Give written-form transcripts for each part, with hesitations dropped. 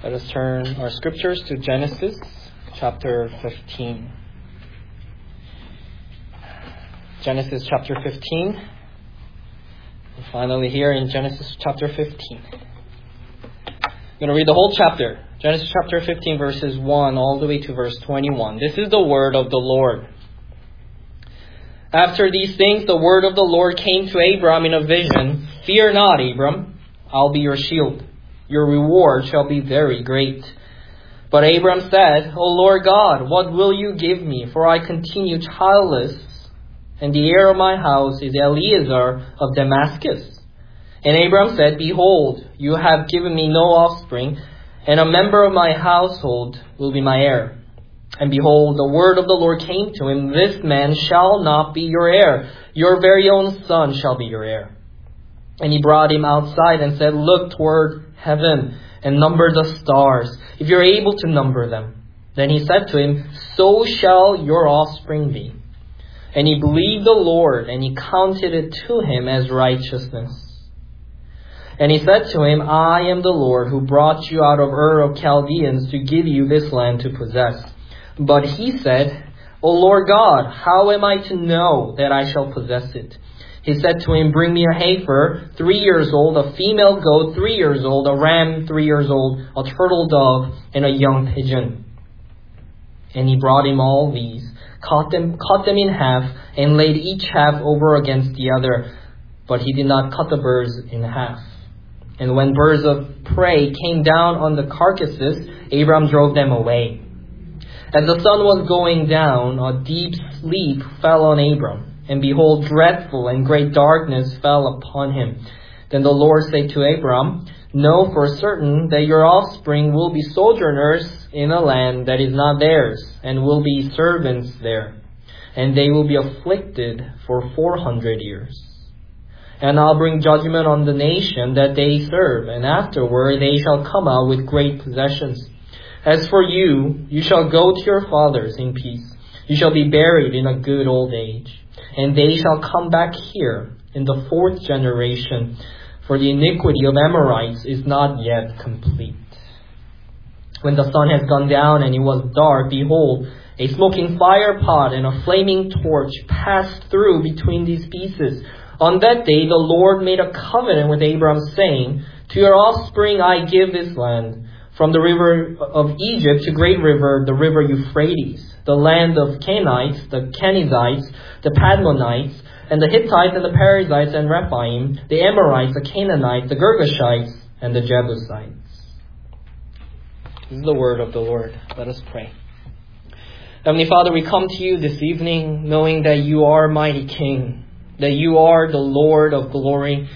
Let us turn our scriptures to Genesis chapter 15. Genesis chapter 15. We're finally here in Genesis chapter 15. I'm going to read the whole chapter. Genesis chapter 15 verses 1 all the way to verse 21. This is the word of the Lord. After these things, the word of the Lord came to Abram in a vision. Fear not, Abram. I'll be your shield. Your reward shall be very great. But Abram said, O Lord God, what will you give me? For I continue childless, and the heir of my house is Eliezer of Damascus. And Abram said, Behold, you have given me no offspring, and a member of my household will be my heir. And behold, the word of the Lord came to him, This man shall not be your heir. Your very own son shall be your heir. And he brought him outside and said, Look toward heaven and number the stars, if you're able to number them. Then he said to him, So shall your offspring be. And he believed the Lord, and he counted it to him as righteousness. And he said to him, I am the Lord who brought you out of Ur of Chaldeans to give you this land to possess. But he said, O Lord God, how am I to know that I shall possess it? He said to him, Bring me a heifer, 3 years old, a female goat, 3 years old, a ram, 3 years old, a turtle dove, and a young pigeon. And he brought him all these, cut them in half, and laid each half over against the other. But he did not cut the birds in half. And when birds of prey came down on the carcasses, Abram drove them away. As the sun was going down, a deep sleep fell on Abram. And behold, dreadful and great darkness fell upon him. Then the Lord said to Abram, Know for certain that your offspring will be sojourners in a land that is not theirs, and will be servants there. And they will be afflicted for 400 years. And I'll bring judgment on the nation that they serve, and afterward they shall come out with great possessions. As for you, you shall go to your fathers in peace. You shall be buried in a good old age. And they shall come back here in the 4th generation, for the iniquity of Amorites is not yet complete. When the sun had gone down and it was dark, behold, a smoking fire pot and a flaming torch passed through between these pieces. On that day the Lord made a covenant with Abram, saying, To your offspring I give this land, from the river of Egypt to great river, the river Euphrates, the land of Canaanites, the Kenizzites, the Padmonites, and the Hittites, and the Perizzites, and Rephaim, the Amorites, the Canaanites, the Girgashites, and the Jebusites. This is the word of the Lord. Let us pray. Heavenly Father, we come to you this evening knowing that you are mighty King, that you are the Lord of glory,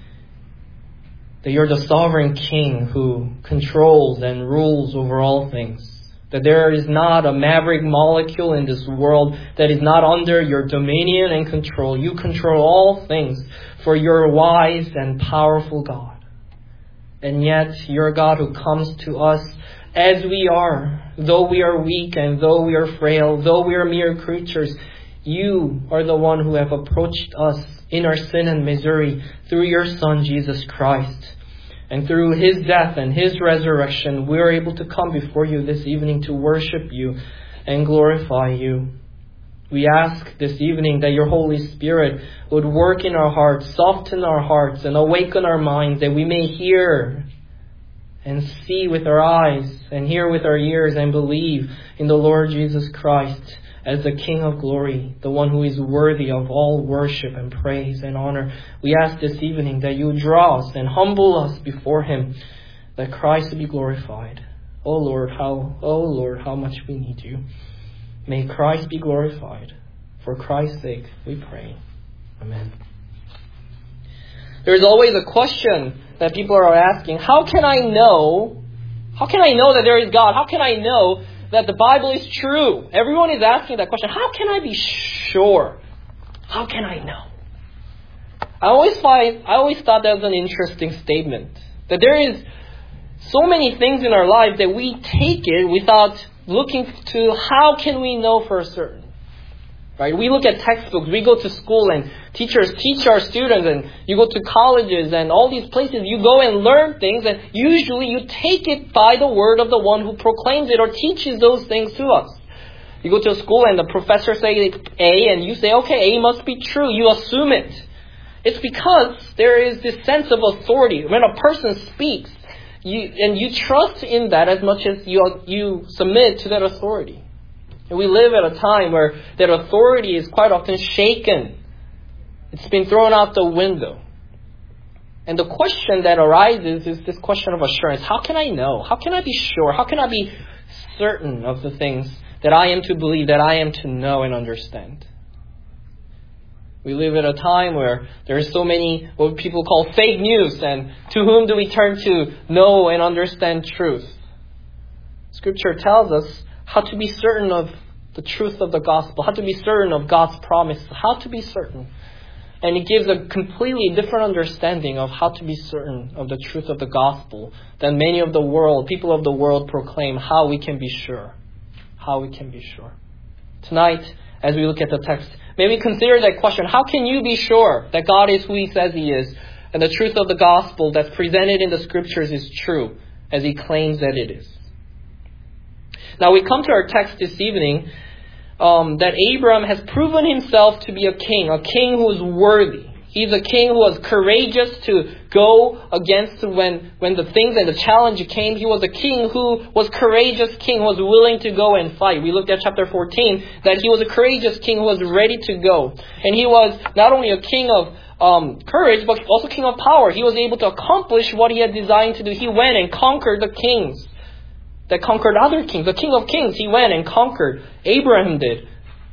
that you're the sovereign King who controls and rules over all things. That there is not a maverick molecule in this world that is not under your dominion and control. You control all things, for you're a wise and powerful God. And yet, you're a God who comes to us as we are. Though we are weak and though we are frail, though we are mere creatures, you are the one who have approached us in our sin and misery through your Son, Jesus Christ. And through His death and His resurrection, we are able to come before you this evening to worship you and glorify you. We ask this evening that your Holy Spirit would work in our hearts, soften our hearts, and awaken our minds, that we may hear and see with our eyes and hear with our ears and believe in the Lord Jesus Christ as the King of glory, the one who is worthy of all worship and praise and honor. We ask this evening that you draw us and humble us before Him, that Christ be glorified. Oh Lord, how much we need you. May Christ be glorified. For Christ's sake, we pray. Amen. There's always a question that people are asking. How can I know that there is God? How can I know that the Bible is true? Everyone is asking that question. How can I be sure? How can I know? I always thought that was an interesting statement. That there is so many things in our life that we take it without looking to how can we know for certain. Right? We look at textbooks, we go to school and teachers teach our students, and you go to colleges and all these places, you go and learn things, and usually you take it by the word of the one who proclaims it or teaches those things to us. You go to school and the professor says A and you say, okay, A must be true. You assume it. It's because there is this sense of authority. When a person speaks, you trust in that as much as you submit to that authority. And we live at a time where that authority is quite often shaken. It's been thrown out the window. And the question that arises is this question of assurance. How can I know? How can I be sure? How can I be certain of the things that I am to believe, that I am to know and understand? We live at a time where there are so many what people call fake news, and to whom do we turn to know and understand truth? Scripture tells us how to be certain of the truth of the gospel, how to be certain of God's promise, how to be certain. And it gives a completely different understanding of how to be certain of the truth of the gospel than many of the world, people of the world proclaim how we can be sure. How we can be sure. Tonight, as we look at the text, may we consider that question. How can you be sure that God is who He says He is, and the truth of the gospel that's presented in the Scriptures is true, as He claims that it is? Now we come to our text this evening, that Abram has proven himself to be a king who is worthy. He's a king who was courageous to go against when the things and the challenge came. He was a king who was courageous king who was willing to go and fight. We looked at chapter 14 that he was a courageous king who was ready to go. And he was not only a king of courage, but also king of power. He was able to accomplish what he had designed to do. He went and conquered the kings that conquered other kings. The King of Kings, he went and conquered. Abraham did.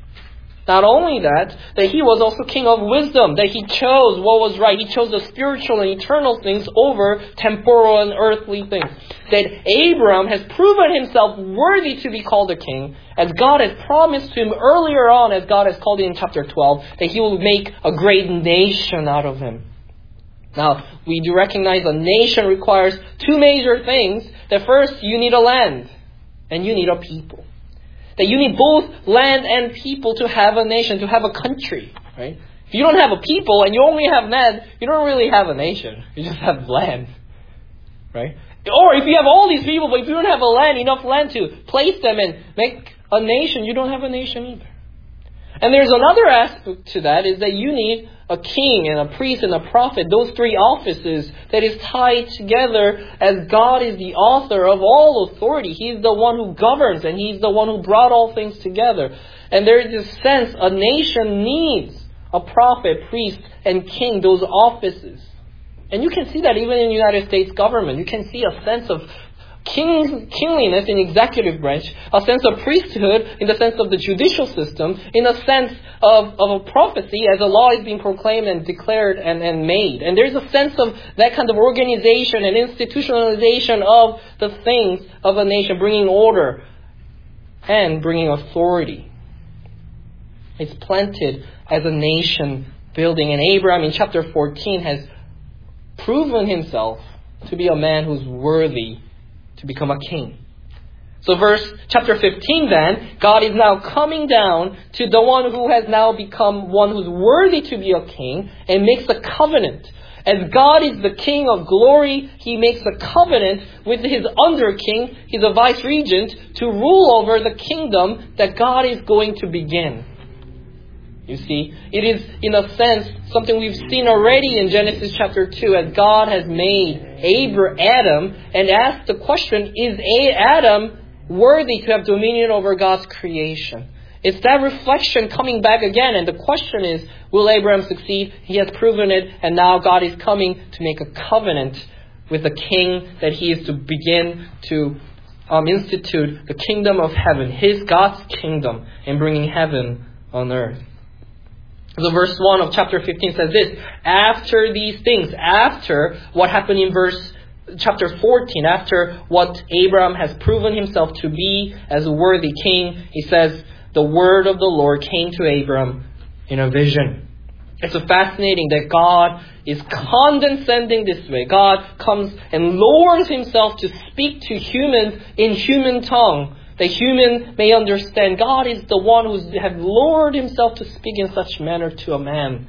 Not only that he was also king of wisdom, that he chose what was right. He chose the spiritual and eternal things over temporal and earthly things. That Abraham has proven himself worthy to be called a king, as God has promised to him earlier on, as God has called it in chapter 12, that He will make a great nation out of him. Now, we do recognize a nation requires two major things. That first, you need a land and you need a people. That you need both land and people to have a nation, to have a country. Right? If you don't have a people and you only have land, you don't really have a nation. You just have land. Right? Or if you have all these people, but if you don't have enough land to place them and make a nation, you don't have a nation either. And there's another aspect to that, is that you need a king and a priest and a prophet, those three offices that is tied together, as God is the author of all authority. He's the one who governs, and He's the one who brought all things together. And there is this sense a nation needs a prophet, priest, and king, those offices. And you can see that even in the United States government. You can see a sense of kingliness in the executive branch, a sense of priesthood in the sense of the judicial system, in a sense of a prophecy as a law is being proclaimed and declared and made. And there's a sense of that kind of organization and institutionalization of the things of a nation, bringing order and bringing authority. It's planted as a nation building. And Abraham in chapter 14 has proven himself to be a man who's worthy to become a king. So chapter 15 then, God is now coming down to the one who has now become one who's worthy to be a king, and makes a covenant. As God is the King of glory, He makes a covenant with His under king, He's a vice regent, to rule over the kingdom that God is going to begin. You see, it is in a sense something we've seen already in Genesis chapter 2, as God has made Adam and asked the question, is Adam worthy to have dominion over God's creation? It's that reflection coming back again, and the question is, will Abraham succeed? He has proven it, and now God is coming to make a covenant with the king that He is to begin to institute the kingdom of heaven, God's kingdom, and bringing heaven on earth. So verse 1 of chapter 15 says this: after these things, after what happened in chapter 14, after what Abraham has proven himself to be as a worthy king, he says, the word of the Lord came to Abraham in a vision. It's so fascinating that God is condescending this way. God comes and lowers Himself to speak to humans in human tongue that human may understand God is the one who has lowered himself to speak in such manner to a man.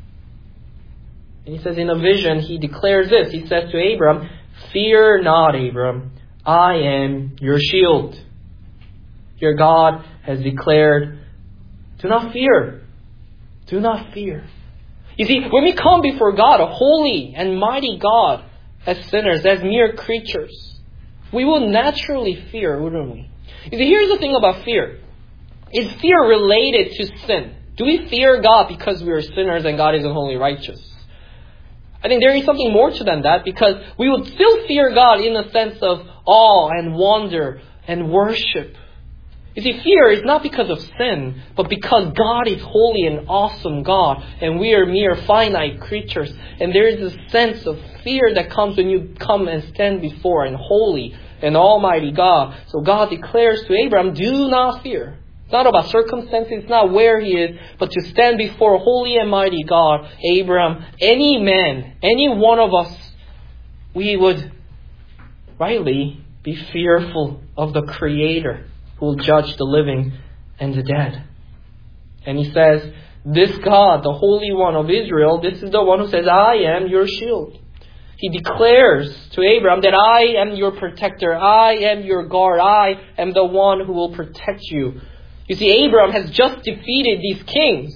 And he says in a vision, he declares this. He says to Abram, "Fear not, Abram, I am your shield." Your God has declared, do not fear. Do not fear. You see, when we come before God, a holy and mighty God, as sinners, as mere creatures, we will naturally fear, wouldn't we? You see, here's the thing about fear. Is fear related to sin? Do we fear God because we are sinners and God isn't wholly righteous? I think there is something more to than that, because we would still fear God in a sense of awe and wonder and worship. You see, fear is not because of sin, but because God is holy and awesome God, and we are mere finite creatures. And there is a sense of fear that comes when you come and stand before an holy and almighty God. So God declares to Abraham, do not fear. It's not about circumstances, it's not where he is, but to stand before a holy and mighty God. Abraham, any man, any one of us, we would rightly be fearful of the Creator who will judge the living and the dead. And he says, this God, the Holy One of Israel, this is the one who says, I am your shield. He declares to Abraham that I am your protector. I am your guard. I am the one who will protect you. You see, Abraham has just defeated these kings.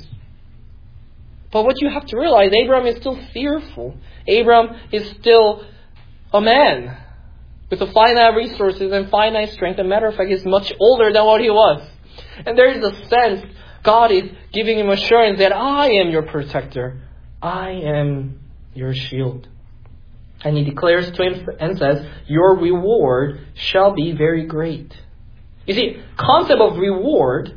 But what you have to realize, Abraham is still fearful. Abraham is still a man with a finite resources and finite strength. As a matter of fact, he's much older than what he was. And there is a sense God is giving him assurance that I am your protector. I am your shield. And he declares to him and says, your reward shall be very great. You see, concept of reward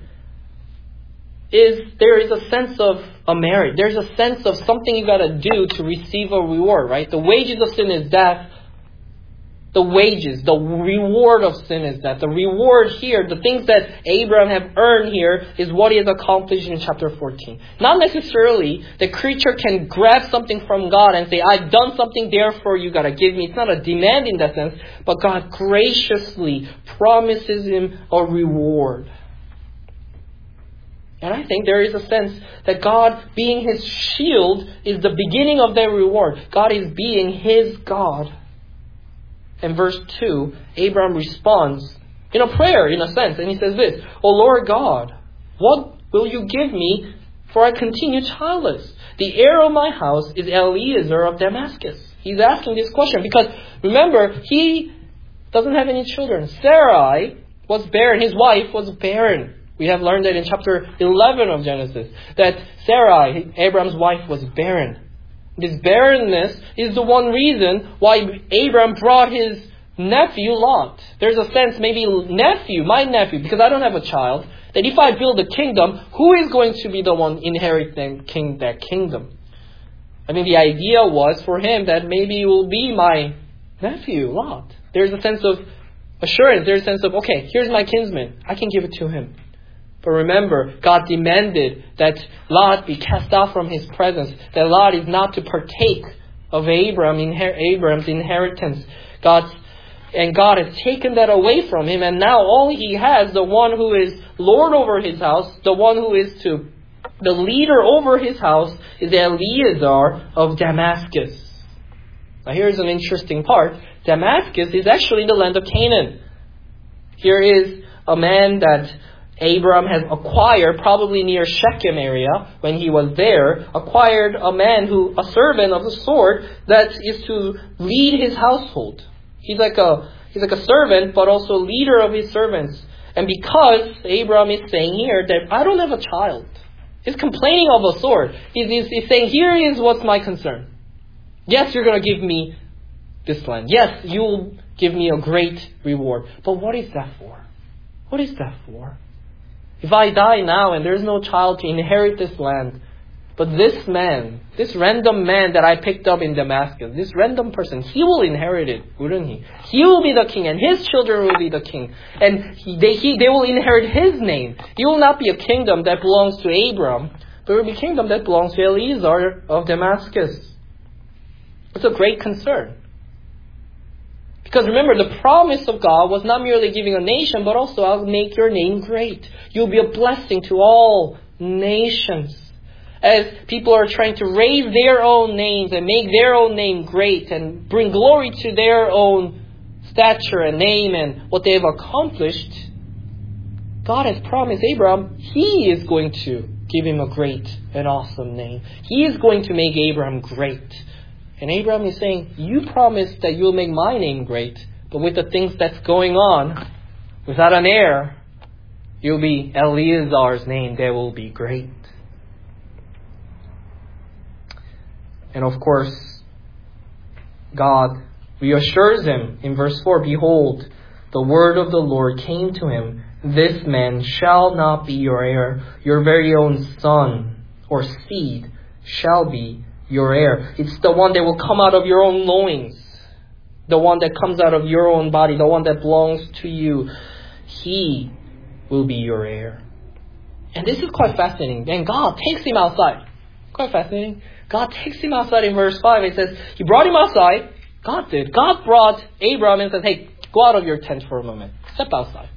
is there is a sense of a merit. There's a sense of something you got to do to receive a reward, right? The wages of sin is death. The wages, the reward of sin is death. The reward here, the things that Abraham have earned here, is what he has accomplished in chapter 14. Not necessarily the creature can grab something from God and say, I've done something, therefore you got to give me. It's not a demand in that sense, but God graciously promises him a reward. And I think there is a sense that God being his shield is the beginning of that reward. God is being his God. And verse 2, Abraham responds in a prayer, in a sense. And he says this, O Lord God, what will you give me, for I continue childless? The heir of my house is Eliezer of Damascus. He's asking this question because, remember, he doesn't have any children. Sarai was barren. His wife was barren. We have learned that in chapter 11 of Genesis, that Sarai, Abraham's wife, was barren. This barrenness is the one reason why Abraham brought his nephew Lot. There's a sense, maybe my nephew, because I don't have a child, that if I build a kingdom, who is going to be the one inheriting that kingdom? I mean, the idea was for him that maybe it will be my nephew Lot. There's a sense of assurance. There's a sense of, okay, here's my kinsman. I can give it to him. But remember, God demanded that Lot be cast out from his presence. That Lot is not to partake of Abraham's inheritance. God has taken that away from him. And now all he has, the one who is Lord over his house, the one who is the leader over his house, is Eliezer of Damascus. Now here's an interesting part. Damascus is actually the land of Canaan. Here is a man that Abraham has acquired, probably near Shechem area, when he was there, acquired a servant of the sort that is to lead his household. He's like a servant, but also leader of his servants. And because Abraham is saying here that I don't have a child, he's complaining of a sort. He's saying, here is what's my concern. Yes, you're going to give me this land. Yes, you'll give me a great reward. But what is that for? What is that for? If I die now and there's no child to inherit this land, but this man, this random man that I picked up in Damascus, this random person, he will inherit it, wouldn't he? He will be the king and his children will be the king. And they will inherit his name. It will not be a kingdom that belongs to Abram, but it will be a kingdom that belongs to Eliezer of Damascus. It's a great concern. Because remember, the promise of God was not merely giving a nation, but also, I'll make your name great. You'll be a blessing to all nations. As people are trying to raise their own names and make their own name great and bring glory to their own stature and name and what they have accomplished, God has promised Abraham He is going to give him a great and awesome name. He is going to make Abraham great. And Abraham is saying, you promised that you'll make my name great, but with the things that's going on, without an heir, you'll be Eleazar's name that will be great. And of course, God reassures him in verse 4, behold, the word of the Lord came to him, this man shall not be your heir, your very own son or seed shall be your heir. It's the one that will come out of your own loins, the one that comes out of your own body, the one that belongs to you. He will be your heir. And this is quite fascinating. And God takes him outside. Quite fascinating. God takes him outside in verse 5. It says, He brought him outside. God did. God brought Abraham and said, hey, go out of your tent for a moment. Step outside.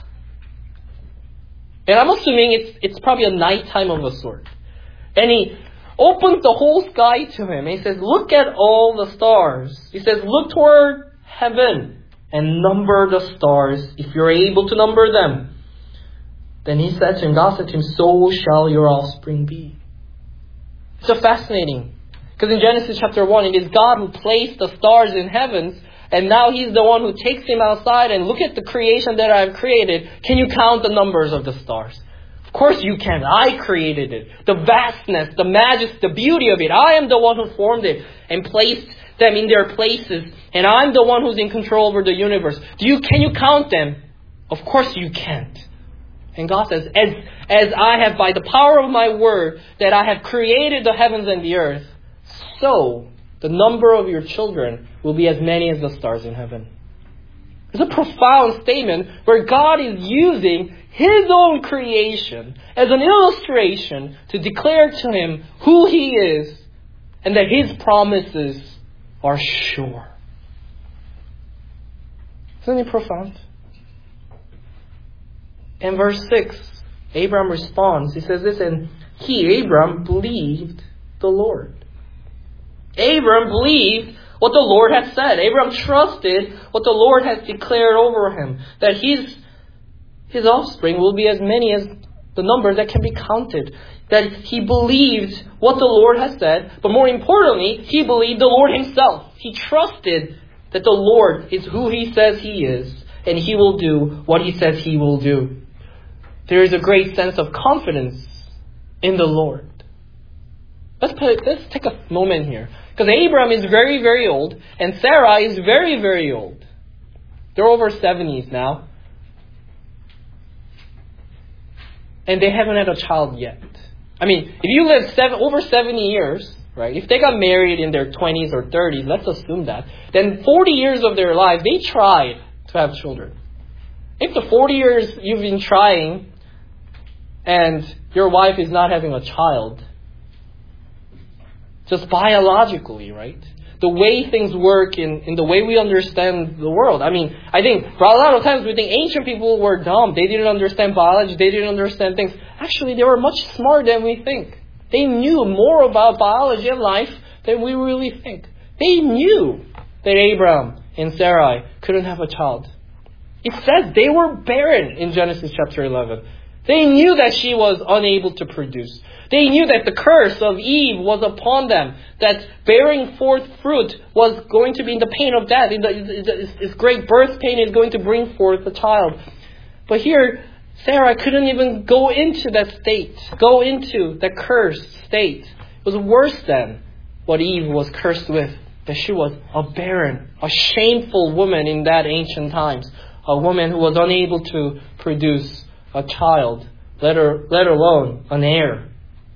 And I'm assuming it's probably a nighttime of a sort. And He opens the whole sky to him. And He says, look at all the stars. He says, look toward heaven and number the stars if you're able to number them. Then He said to him, God said to him, so shall your offspring be. It's so fascinating. Because in Genesis chapter 1, it is God who placed the stars in heavens. And now He's the one who takes him outside and look at the creation that I've created. Can you count the numbers of the stars? Of course you can. I created it. The vastness, the majesty, the beauty of it. I am the one who formed it and placed them in their places. And I'm the one who's in control over the universe. Can you count them? Of course you can't. And God says, as I have by the power of my word that I have created the heavens and the earth, so the number of your children will be as many as the stars in heaven. It's a profound statement where God is using His own creation as an illustration to declare to him who He is and that His promises are sure. Isn't it profound? In verse 6, Abraham responds. He says this, and he, Abraham, believed the Lord. Abraham believed what the Lord had said. Abraham trusted what the Lord has declared over him. That his offspring will be as many as the number that can be counted. That he believed what the Lord has said. But more importantly, he believed the Lord Himself. He trusted that the Lord is who He says He is. And He will do what He says He will do. There is a great sense of confidence in the Lord. Let's take a moment here. Because Abraham is very, very old. And Sarah is very, very old. They're over 70s now. And they haven't had a child yet. I mean, if you live over 70 years, right? If they got married in their 20s or 30s, let's assume that. Then 40 years of their life, they tried to have children. If the 40 years you've been trying and your wife is not having a child, just biologically, right? The way things work in the way we understand the world. I mean, I think for a lot of times we think ancient people were dumb. They didn't understand biology. They didn't understand things. Actually, they were much smarter than we think. They knew more about biology and life than we really think. They knew that Abraham and Sarai couldn't have a child. It says they were barren in Genesis chapter 11. They knew that she was unable to produce. They knew that the curse of Eve was upon them. That bearing forth fruit was going to be in the pain of death. This great birth pain is going to bring forth a child. But here, Sarah couldn't even go into that state. Go into the cursed state. It was worse than what Eve was cursed with. That she was a barren, a shameful woman in that ancient times. A woman who was unable to produce a child, let alone an heir.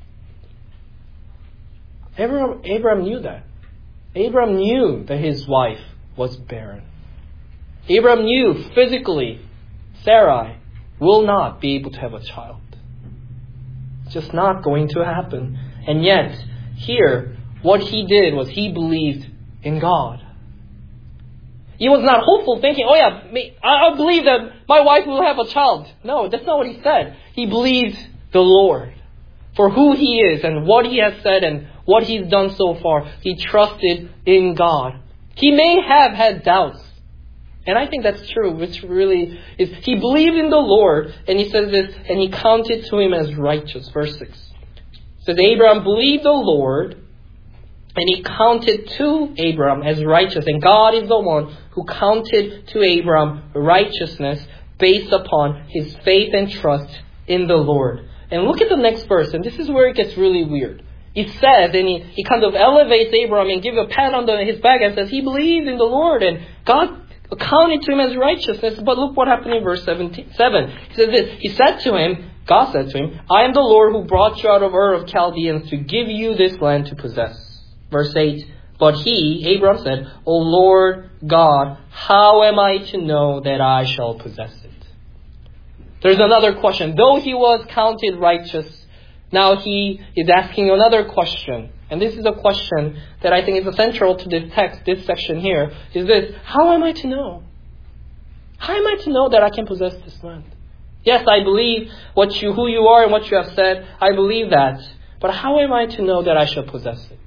Abraham knew that. Abraham knew that his wife was barren. Abraham knew physically Sarai will not be able to have a child. It's just not going to happen. And yet, here, what he did was he believed in God. He was not hopeful, thinking, oh yeah, I believe that my wife will have a child. No, that's not what he said. He believed the Lord for who He is and what He has said and what He's done so far. He trusted in God. He may have had doubts. And I think that's true, which really is, he believed in the Lord, and he says this, and he counted to him as righteous. Verse 6. It says, Abraham believed the Lord, and he counted to Abraham as righteous. And God is the one who counted to Abraham righteousness based upon his faith and trust in the Lord. And look at the next verse, and this is where it gets really weird. It says, and he kind of elevates Abraham and gives a pat on his back and says, he believed in the Lord, and God accounted to him as righteousness. But look what happened in verse 7. He says this, he said to him, God said to him, I am the Lord who brought you out of Ur of Chaldeans to give you this land to possess. Verse 8, but he, Abraham said, O Lord God, how am I to know that I shall possess it? There's another question. Though he was counted righteous, now he is asking another question. And this is a question that I think is central to this text, this section here, is this, how am I to know? How am I to know that I can possess this land? Yes, I believe who you are and what you have said. I believe that. But how am I to know that I shall possess it?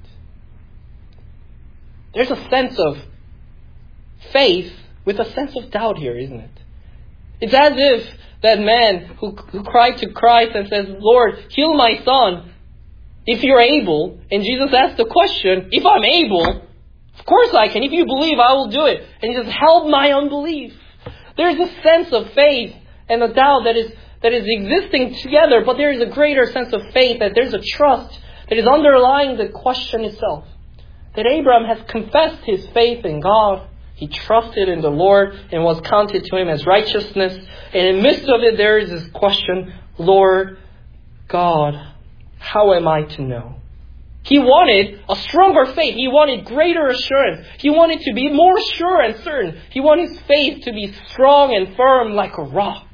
There's a sense of faith with a sense of doubt here, isn't it? It's as if that man who cried to Christ and says, Lord, heal my son, if you're able. And Jesus asked the question, if I'm able, of course I can. If you believe, I will do it. And he says, help my unbelief. There's a sense of faith and a doubt that is existing together, but there is a greater sense of faith, that there's a trust that is underlying the question itself. That Abraham has confessed his faith in God. He trusted in the Lord and was counted to him as righteousness. And in the midst of it, there is this question, Lord God, how am I to know? He wanted a stronger faith. He wanted greater assurance. He wanted to be more sure and certain. He wanted his faith to be strong and firm like a rock.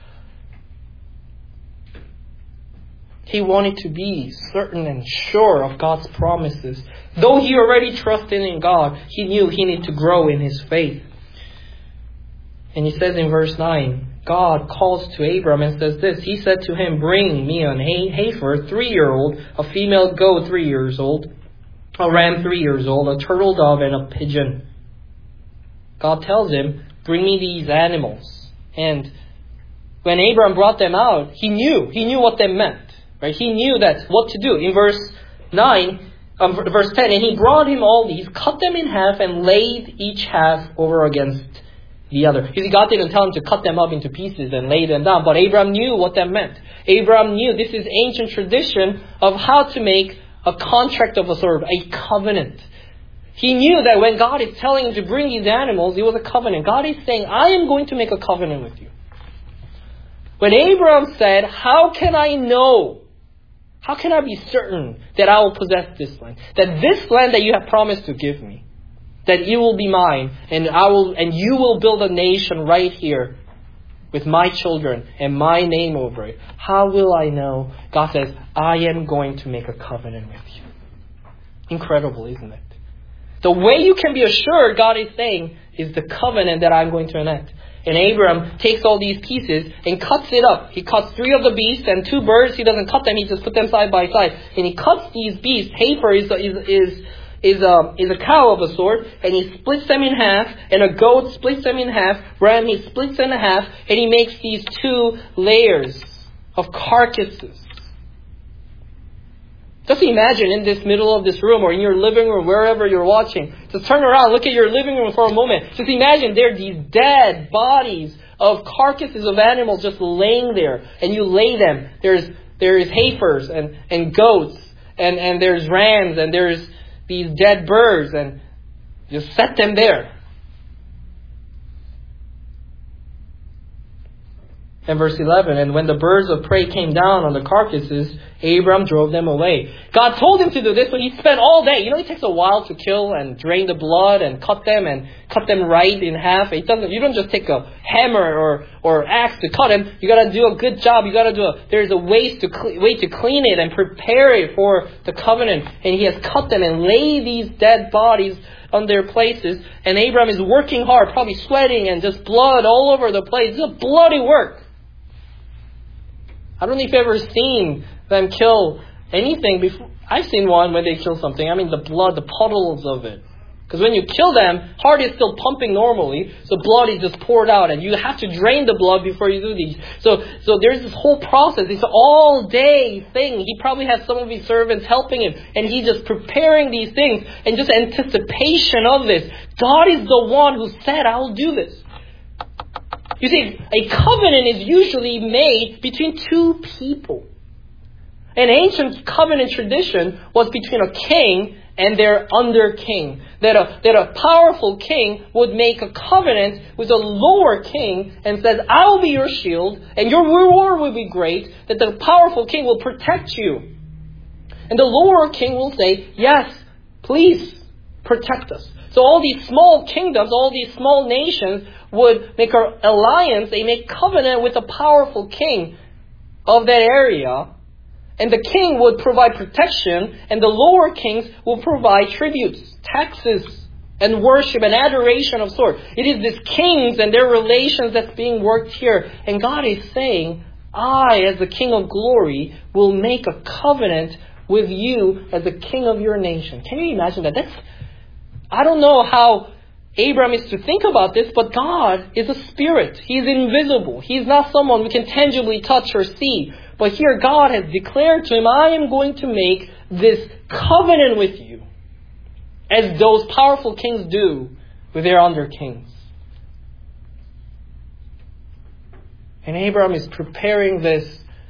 He wanted to be certain and sure of God's promises. Though he already trusted in God, he knew he needed to grow in his faith. And he says in verse 9, God calls to Abram and says this. He said to him, bring me an heifer, 3-year-old, a female goat 3 years old, a ram 3 years old, a turtle dove, and a pigeon. God tells him, bring me these animals. And when Abram brought them out, he knew what they meant. Right? He knew that what to do. In verse 10, and he brought him all these, cut them in half, and laid each half over against the other. You see, God didn't tell him to cut them up into pieces and lay them down, but Abraham knew what that meant. Abraham knew this is ancient tradition of how to make a contract of a sort, a covenant. He knew that when God is telling him to bring these animals, it was a covenant. God is saying, I am going to make a covenant with you. When Abraham said, how can I know? How can I be certain that I will possess this land? That this land that you have promised to give me, that it will be mine, and you will build a nation right here with my children and my name over it. How will I know? God says, I am going to make a covenant with you. Incredible, isn't it? The way you can be assured, God is saying, is the covenant that I'm going to enact. And Abram takes all these pieces and cuts it up. He cuts 3 of the beasts and 2 birds. He doesn't cut them. He just put them side by side. And he cuts these beasts. Heifer is a cow of a sort. And he splits them in half. And a goat splits them in half. Ram, he splits them in half. And he makes these 2 layers of carcasses. Just imagine in this middle of this room or in your living room, wherever you're watching. Just turn around, look at your living room for a moment. Just imagine there are these dead bodies of carcasses of animals just laying there. And you lay them. There's heifers and goats and there's rams and there's these dead birds and just set them there. And verse 11, and when the birds of prey came down on the carcasses, Abram drove them away. God told him to do this, but he spent all day. It takes a while to kill and drain the blood and cut them right in half. You don't just take a hammer or axe to cut them. You got to do a good job. There's a way to clean it and prepare it for the covenant. And he has cut them and laid these dead bodies on their places. And Abraham is working hard, probably sweating and just blood all over the place. It's a bloody work. I don't know if you've ever seen them kill anything before. I've seen one when they kill something. I mean, the blood, the puddles of it. Because when you kill them, heart is still pumping normally, so blood is just poured out, and you have to drain the blood before you do these. So there's this whole process. It's an all-day thing. He probably has some of his servants helping him, and he's just preparing these things, and just anticipation of this. God is the one who said, "I will do this." You see, a covenant is usually made between two people. An ancient covenant tradition was between a king and their under king. That a powerful king would make a covenant with a lower king and says, "I will be your shield and your reward will be great, that the powerful king will protect you." And the lower king will say, "Yes, please protect us." So all these small kingdoms, all these small nations would make an alliance, they make covenant with a powerful king of that area. And the king would provide protection, and the lower kings will provide tributes, taxes, and worship and adoration of sort. It is these kings and their relations that's being worked here. And God is saying, "I, as the King of glory, will make a covenant with you as the king of your nation." Can you imagine that? I don't know how Abraham is to think about this, but God is a spirit. He is invisible. He is not someone we can tangibly touch or see. But here God has declared to him, "I am going to make this covenant with you," as those powerful kings do with their under kings. And Abraham is preparing this.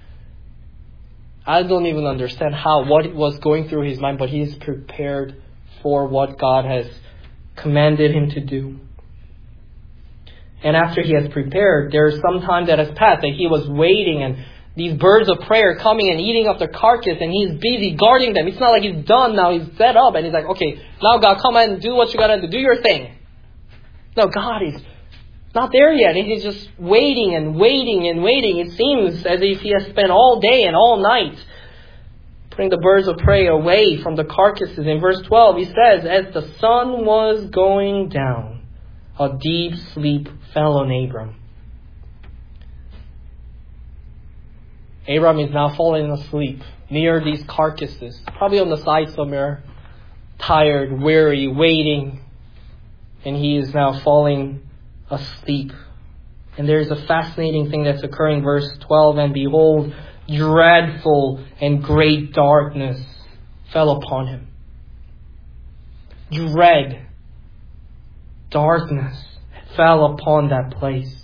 I don't even understand what was going through his mind, but he is prepared for what God has commanded him to do. And after he has prepared, there is some time that has passed that he was waiting, and these birds of prey are coming and eating up the carcass, and he's busy guarding them. It's not like he's done now. He's set up and he's like, "Okay, now God, come and do what you got to do. Do your thing." No, God is not there yet. And he's just waiting and waiting and waiting. It seems as if he has spent all day and all night putting the birds of prey away from the carcasses. In verse 12, he says, "As the sun was going down, a deep sleep fell on Abram." Abram is now falling asleep near these carcasses, probably on the side somewhere, tired, weary, waiting, and he is now falling asleep. And there's a fascinating thing that's occurring, verse 12, "And behold, dreadful and great darkness fell upon him." Dread, darkness fell upon that place.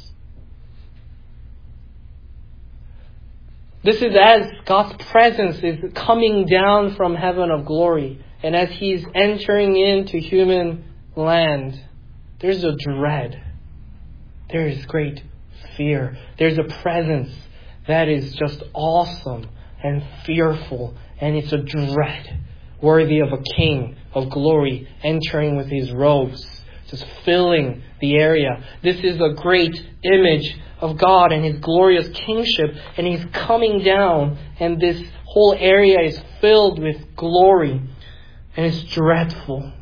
This is as God's presence is coming down from heaven of glory. And as He's entering into human land, there's a dread. There is great fear. There's a presence that is just awesome and fearful. And it's a dread worthy of a king of glory entering with his robes, just filling the area. This is a great image of God and His glorious kingship, and He's coming down, and this whole area is filled with glory, and it's dreadful.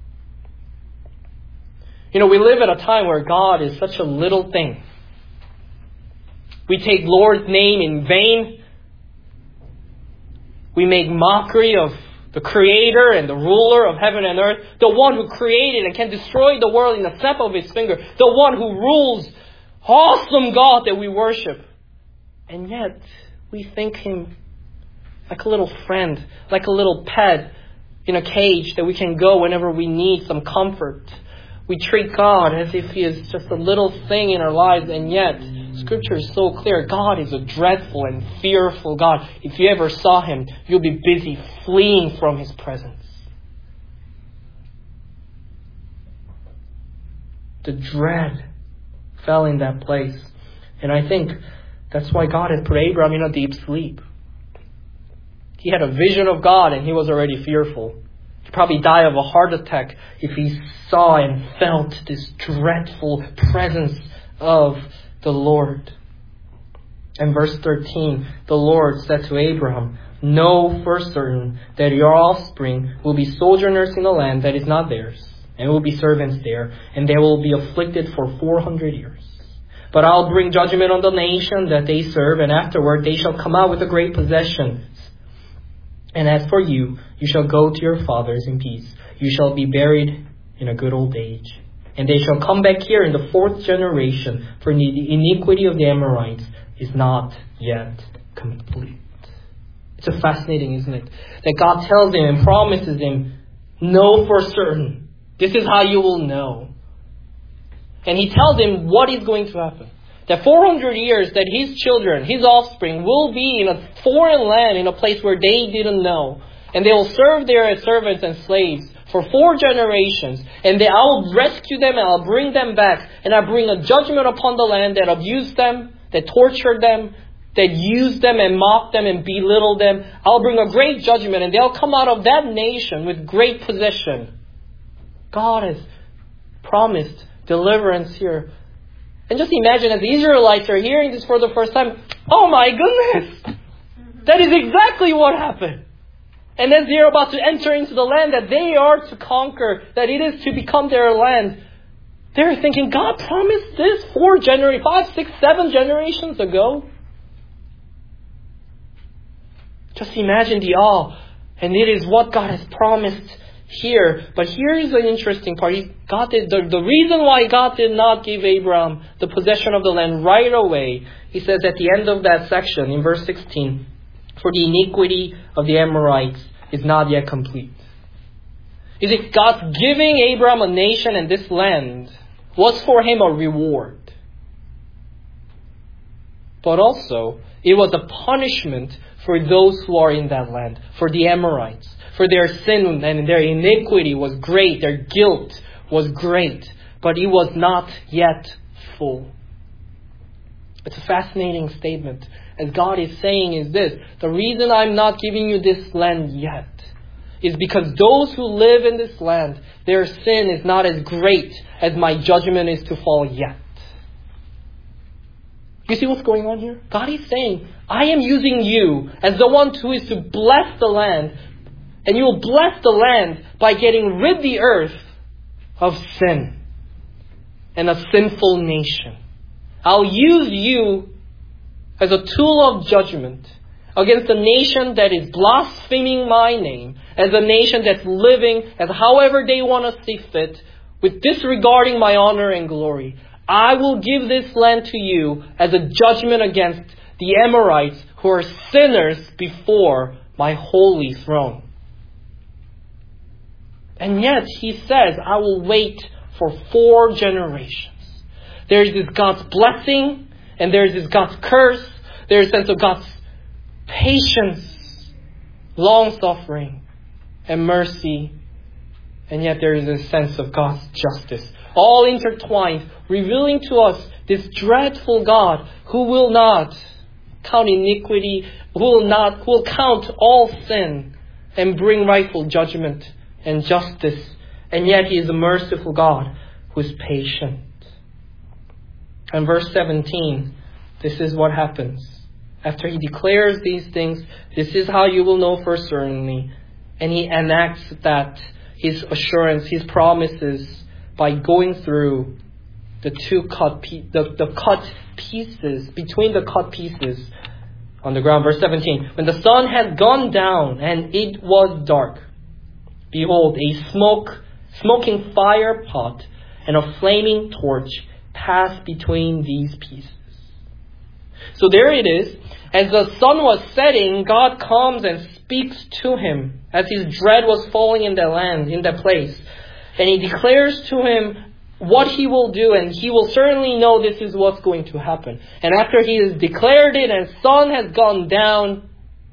You know, we live at a time where God is such a little thing. We take Lord's name in vain. We make mockery of the Creator and the ruler of heaven and earth, the one who created and can destroy the world in the snap of His finger, the one who rules. Awesome God that we worship. And yet, we think Him like a little friend, like a little pet in a cage that we can go whenever we need some comfort. We treat God as if He is just a little thing in our lives, and yet, Scripture is so clear. God is a dreadful and fearful God. If you ever saw Him, you'll be busy fleeing from His presence. The dread fell in that place. And I think that's why God had put Abraham in a deep sleep. He had a vision of God and he was already fearful. He'd probably die of a heart attack if he saw and felt this dreadful presence of the Lord. And verse 13, the Lord said to Abraham, "Know for certain that your offspring will be sojourners in a land that is not theirs, and will be servants there, and they will be afflicted for 400 years. But I'll bring judgment on the nation that they serve, and afterward they shall come out with a great possession. And as for you, you shall go to your fathers in peace. You shall be buried in a good old age. And they shall come back here in the 4th generation, for the iniquity of the Amorites is not yet complete. It's a fascinating, isn't it? That God tells him and promises him, know for certain. This is how you will know. And he tells him what is going to happen. That 400 years that his children, his offspring, will be in a foreign land, in a place where they didn't know. And they will serve there as servants and slaves for 4 generations. And I will rescue them and I'll bring them back. And I'll bring a judgment upon the land that abused them, that tortured them, that used them and mocked them and belittled them. I'll bring a great judgment and they'll come out of that nation with great possession. God has promised deliverance here. And just imagine as the Israelites are hearing this for the first time, oh my goodness! That is exactly what happened. And as they're about to enter into the land that they are to conquer, that it is to become their land, they're thinking, God promised this 5, 6, 7 generations ago. Just imagine the awe. And it is what God has promised here. But here is an interesting part. The reason why God did not give Abraham the possession of the land right away, he says at the end of that section, in verse 16, for the iniquity of the Amorites is not yet complete. You see, God giving Abraham a nation and this land was for him a reward. But also, it was a punishment for those who are in that land, for the Amorites. For their sin and their iniquity was great, their guilt was great, but it was not yet full. It's a fascinating statement. As God is saying is this, the reason I'm not giving you this land yet is because those who live in this land, their sin is not as great as my judgment is to fall yet. You see what's going on here? God is saying, I am using you as the one who is to bless the land. And you will bless the land by getting rid of the earth of sin and a sinful nation. I'll use you as a tool of judgment against a nation that is blaspheming my name, as a nation that's living as however they want to see fit, with disregarding my honor and glory. I will give this land to you as a judgment against the Amorites who are sinners before my holy throne. And yet he says, I will wait for 4 generations. There is this God's blessing, and there is this God's curse. There is a sense of God's patience, long-suffering, and mercy. And yet there is a sense of God's justice, all intertwined, revealing to us this dreadful God who will not count iniquity, who will count all sin and bring rightful judgment and justice. And yet He is a merciful God who is patient. And verse 17, this is what happens. After He declares these things, this is how you will know for certainly. And He enacts that, His assurance, His promises, by going through the cut pieces, between the cut pieces on the ground. Verse 17, when the sun had gone down and it was dark, behold, a smoking fire pot and a flaming torch passed between these pieces. So there it is. As the sun was setting, God comes and speaks to him as his dread was falling in that land, in that place. And He declares to him what he will do, and he will certainly know this is what's going to happen. And after he has declared it and sun has gone down,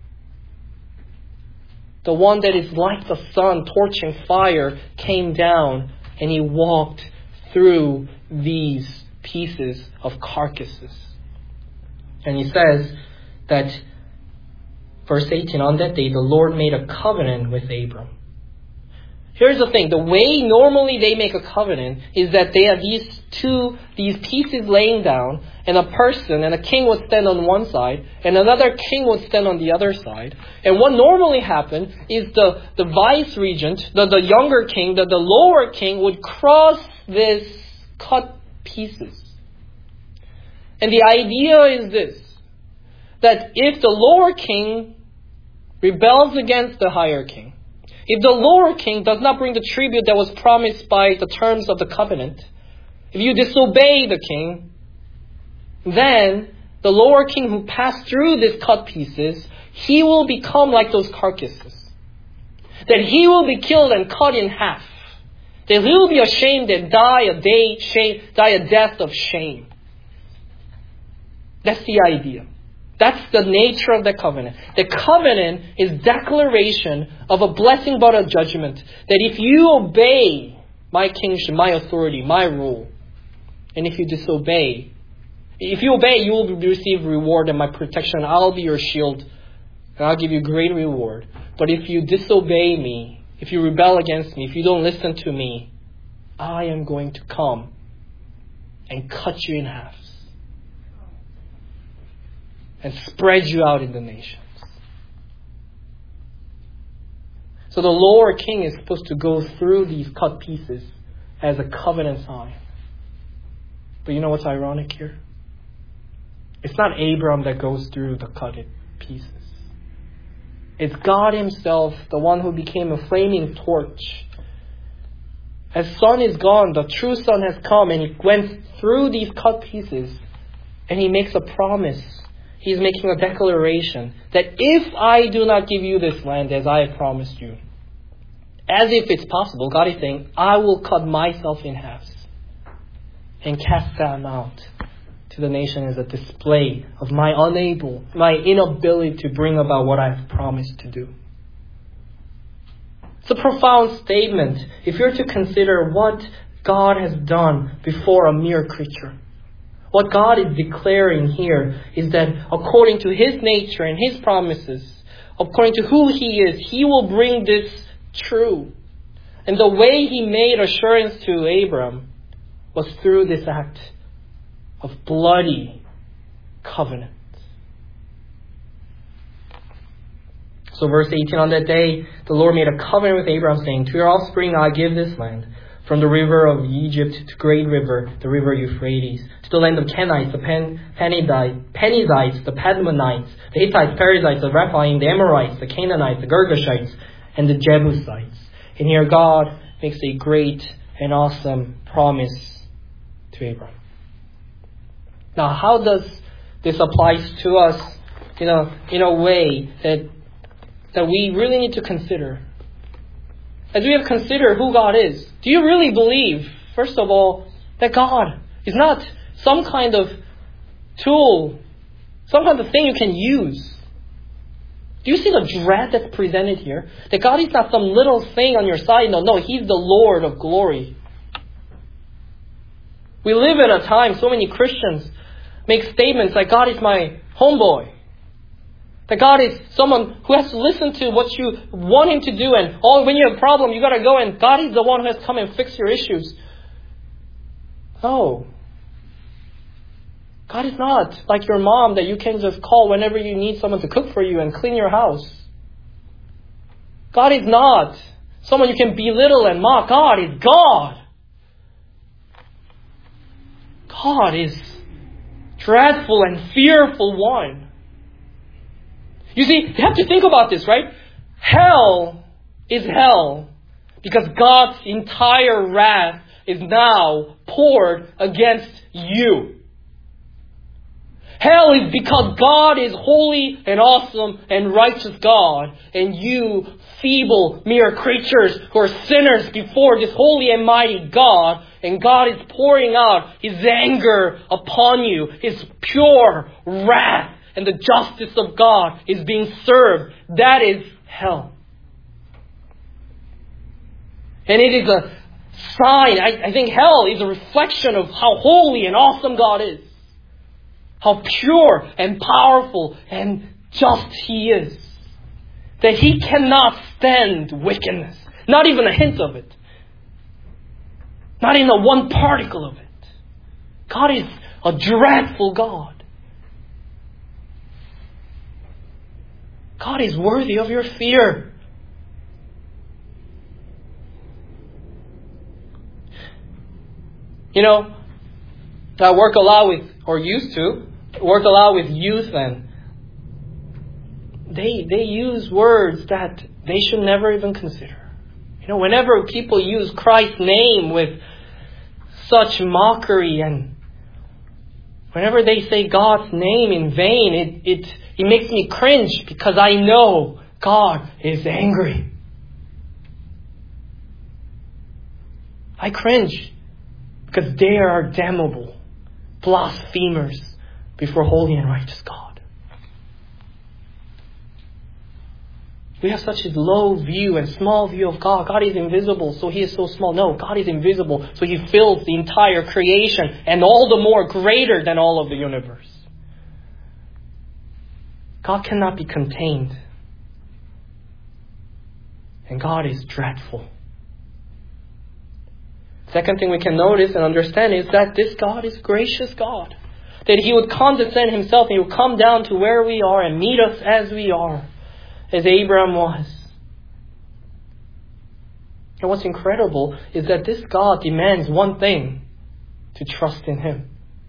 the one that is like the sun, torching fire, came down and he walked through these pieces of carcasses. And he says that, verse 18, on that day the Lord made a covenant with Abram. Here's the thing. The way normally they make a covenant is that they have these pieces laying down, and a person and a king would stand on one side, and another king would stand on the other side. And what normally happened is the vice regent, the younger king, the lower king would cross this cut pieces. And the idea is this, that if the lower king rebels against the higher king, if the lower king does not bring the tribute that was promised by the terms of the covenant, if you disobey the king, then the lower king who passed through these cut pieces, he will become like those carcasses. That he will be killed and cut in half. That he will be ashamed and die a death of shame. That's the idea. That's the nature of the covenant. The covenant is declaration of a blessing but a judgment. That if you obey my kingship, my authority, my rule, and if you disobey, you will receive reward and my protection. I'll be your shield and I'll give you great reward. But if you disobey me, if you rebel against me, if you don't listen to me, I am going to come and cut you in half and spread you out in the nations. So the lower king is supposed to go through these cut pieces as a covenant sign. But you know what's ironic here? It's not Abram that goes through the cut pieces. It's God Himself, the one who became a flaming torch. As Son is gone, the true Son has come and He went through these cut pieces and He makes a promise. He's making a declaration that if I do not give you this land as I have promised you, as if it's possible, God is saying, I will cut myself in halves and cast them out to the nation as a display of my inability to bring about what I have promised to do. It's a profound statement if you're to consider what God has done before a mere creature. What God is declaring here is that according to His nature and His promises, according to who He is, He will bring this true. And the way He made assurance to Abram was through this act of bloody covenant. So verse 18, on that day, the Lord made a covenant with Abraham, saying, to your offspring I give this land, from the river of Egypt to great river, the river Euphrates, to the land of Kenites, the Perizzites, the Padmonites, the Hittites, Perizzites, the Rephaim, the Amorites, the Canaanites, the Girgashites, and the Jebusites. And here God makes a great and awesome promise to Abraham. Now, how does this apply to us in a way that we really need to consider? As we have considered who God is, do you really believe, first of all, that God is not some kind of tool, some kind of thing you can use? Do you see the dread that's presented here? That God is not some little thing on your side. No, He's the Lord of glory. We live in a time, so many Christians make statements like God is my homeboy. That God is someone who has to listen to what you want Him to do, and when you have a problem, you got to go, and God is the one who has to come and fix your issues. No. God is not like your mom that you can just call whenever you need someone to cook for you and clean your house. God is not someone you can belittle and mock. God is God. God is dreadful and fearful one. You see, you have to think about this, right? Hell is hell because God's entire wrath is now poured against you. Hell is because God is holy and awesome and righteous God, and you feeble mere creatures who are sinners before this holy and mighty God, and God is pouring out His anger upon you, His pure wrath. And the justice of God is being served. That is hell. And it is a sign. I think hell is a reflection of how holy and awesome God is. How pure and powerful and just He is. That He cannot stand wickedness. Not even a hint of it. Not even a one particle of it. God is a dreadful God. God is worthy of your fear. You know, I work a lot with, or used to, work a lot with youth, and they use words that they should never even consider. You know, whenever people use Christ's name with such mockery, and whenever they say God's name in vain, it makes me cringe, because I know God is angry. I cringe because they are damnable, blasphemers before holy and righteous God. We have such a low view and small view of God. God is invisible, so He is so small. No, God is invisible, so He fills the entire creation, and all the more greater than all of the universe. God cannot be contained. And God is dreadful. Second thing we can notice and understand is that this God is gracious God. That He would condescend Himself, and He would come down to where we are and meet us as we are, as Abraham was. And what's incredible is that this God demands one thing: to trust in Him.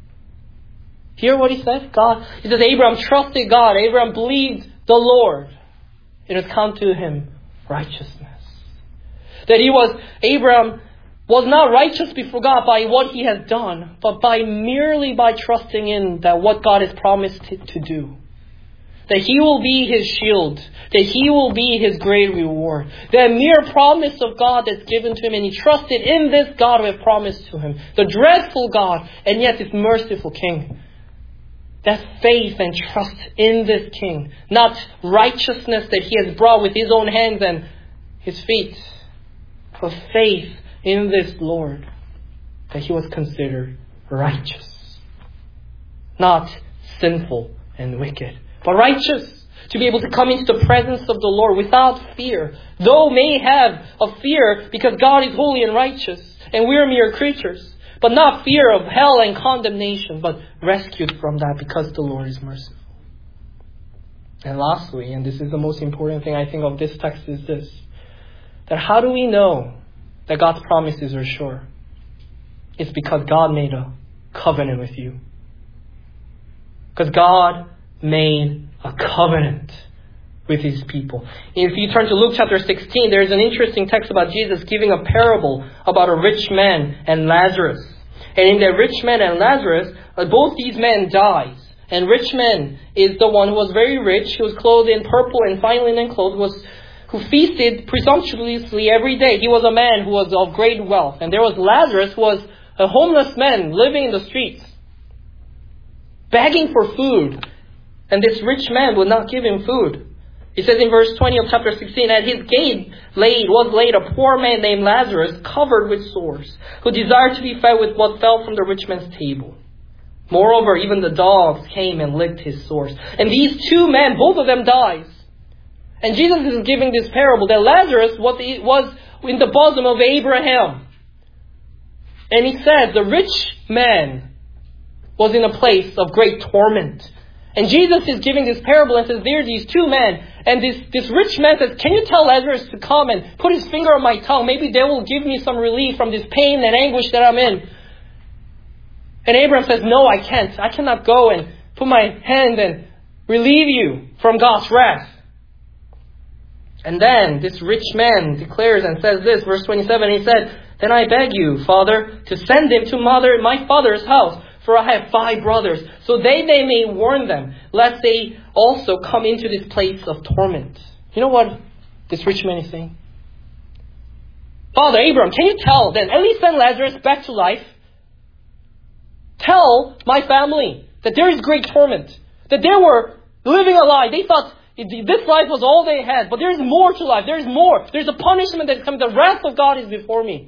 Hear what He said? He says, Abraham trusted God. Abraham believed the Lord. It has come to him righteousness. That Abraham was not righteous before God by what he has done, but merely by trusting in that what God has promised to do. That He will be his shield. That He will be his great reward. The mere promise of God that's given to him, and he trusted in this God who had promised to him. The dreadful God, and yet this merciful King. That faith and trust in this King. Not righteousness that He has brought with His own hands and His feet. But faith in this Lord, that He was considered righteous. Not sinful and wicked, but righteous. To be able to come into the presence of the Lord without fear. Though may have a fear because God is holy and righteous, and we are mere creatures. But not fear of hell and condemnation, but rescued from that because the Lord is merciful. And lastly, and this is the most important thing I think of this text, is this: that how do we know that God's promises are sure? It's because God made a covenant with you. Because God made a covenant with His people. If you turn to Luke chapter 16, there's an interesting text about Jesus giving a parable about a rich man and Lazarus. And in the rich man and Lazarus, both these men dies. And rich man is the one who was very rich. He was clothed in purple and fine linen clothes, who feasted presumptuously every day. He was a man who was of great wealth. And there was Lazarus, who was a homeless man living in the streets, begging for food. And this rich man would not give him food. He says in verse 20 of chapter 16, at his gate was laid a poor man named Lazarus, covered with sores, who desired to be fed with what fell from the rich man's table. Moreover, even the dogs came and licked his sores. And these two men, both of them dies. And Jesus is giving this parable that Lazarus was in the bosom of Abraham. And He said the rich man was in a place of great torment. And Jesus is giving this parable and says, there are these two men. And this rich man says, can you tell Lazarus to come and put his finger on my tongue? Maybe they will give me some relief from this pain and anguish that I'm in. And Abraham says, no, I can't. I cannot go and put my hand and relieve you from God's wrath. And then this rich man declares and says this, verse 27, he said, then I beg you, Father, to send him to my father's house. For I have 5 brothers, so they may warn them, lest they also come into this place of torment. You know what this rich man is saying? Father Abraham, can you tell them, at least send Lazarus back to life? Tell my family that there is great torment, that they were living a lie. They thought this life was all they had, but there is more to life. There is more. There's a punishment that is coming. The wrath of God is before me.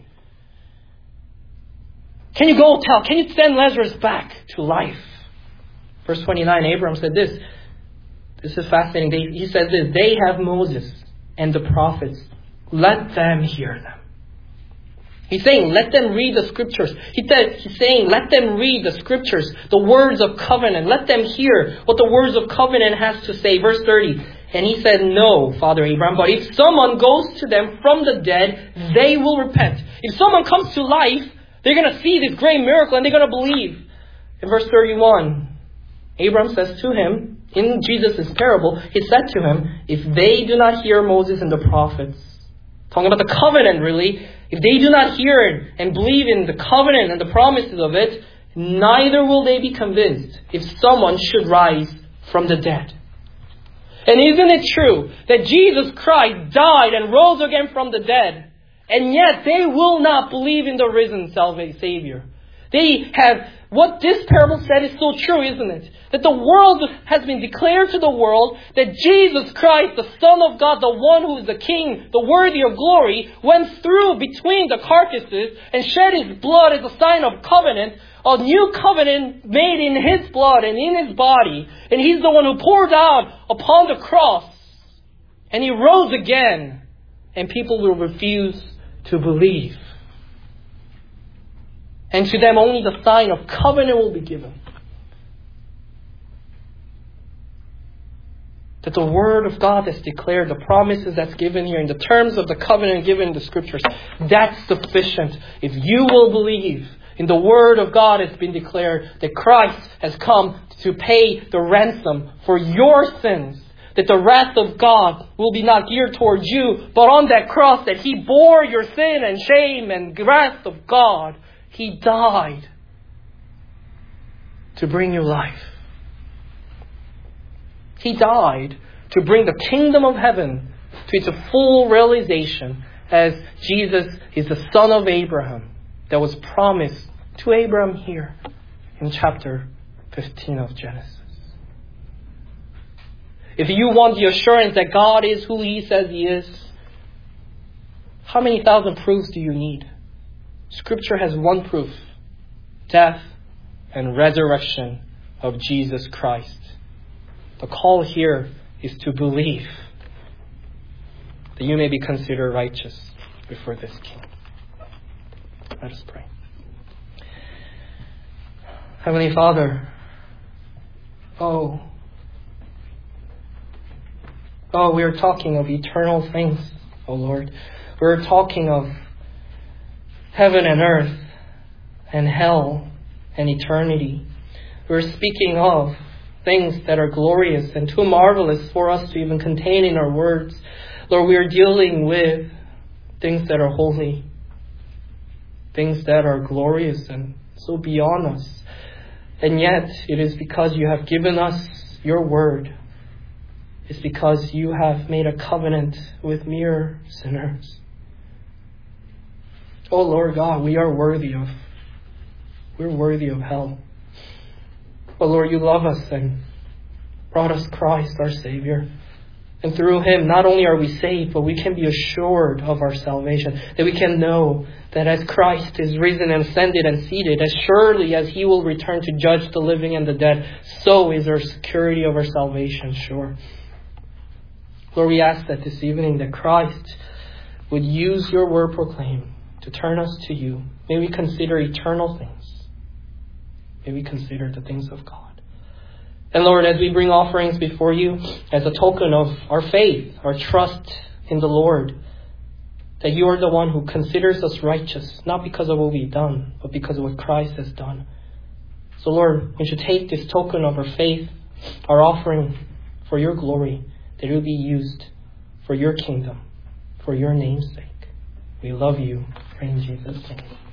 Can you go tell? Can you send Lazarus back to life? Verse 29, Abraham said this. This is fascinating. He says this. They have Moses and the prophets. let them hear them. He's saying, let them read the Scriptures. He's saying, let them read the Scriptures, the words of covenant. Let them hear what the words of covenant has to say. Verse 30. And he said, no, Father Abraham, but if someone goes to them from the dead, they will repent. If someone comes to life, they're going to see this great miracle and they're going to believe. In verse 31, Abraham says to him, in Jesus' parable, he said to him, if they do not hear Moses and the prophets, talking about the covenant really, if they do not hear it and believe in the covenant and the promises of it, neither will they be convinced if someone should rise from the dead. And isn't it true that Jesus Christ died and rose again from the dead, and yet they will not believe in the risen Savior? They have, what this parable said is so true, isn't it? That the world has been declared to the world that Jesus Christ, the Son of God, the one who is the King, the worthy of glory, went through between the carcasses and shed His blood as a sign of covenant, a new covenant made in His blood and in His body. And He's the one who poured out upon the cross. And He rose again. And people will refuse to believe. And to them only the sign of covenant will be given. That the Word of God that's declared, the promises that's given here, in the terms of the covenant given in the Scriptures, that's sufficient. If you will believe in the Word of God that's been declared, that Christ has come to pay the ransom for your sins, that the wrath of God will be not geared towards you, but on that cross that He bore your sin and shame and wrath of God. He died to bring you life. He died to bring the kingdom of heaven to its full realization as Jesus is the son of Abraham that was promised to Abraham here in chapter 15 of Genesis. If you want the assurance that God is who He says He is, how many thousand proofs do you need? Scripture has one proof: death and resurrection of Jesus Christ. The call here is to believe that you may be considered righteous before this King. Let us pray. Heavenly Father, we are talking of eternal things, O Lord. We're talking of heaven and earth and hell and eternity. We're speaking of things that are glorious and too marvelous for us to even contain in our words. Lord, we are dealing with things that are holy, things that are glorious and so beyond us. And yet, it is because you have given us your word. It's because you have made a covenant with mere sinners. Oh Lord God, we're worthy of hell. But Lord, you love us and brought us Christ, our Savior. And through Him, not only are we saved, but we can be assured of our salvation. That we can know that as Christ is risen and ascended and seated, as surely as He will return to judge the living and the dead, so is our security of our salvation sure. Lord, we ask that this evening that Christ would use your word proclaimed to turn us to you. May we consider eternal things. May we consider the things of God. And Lord, as we bring offerings before you as a token of our faith, our trust in the Lord, that you are the one who considers us righteous, not because of what we've done, but because of what Christ has done. So Lord, we should take this token of our faith, our offering for your glory, that it will be used for your kingdom, for your name's sake. We love you. In Jesus' name.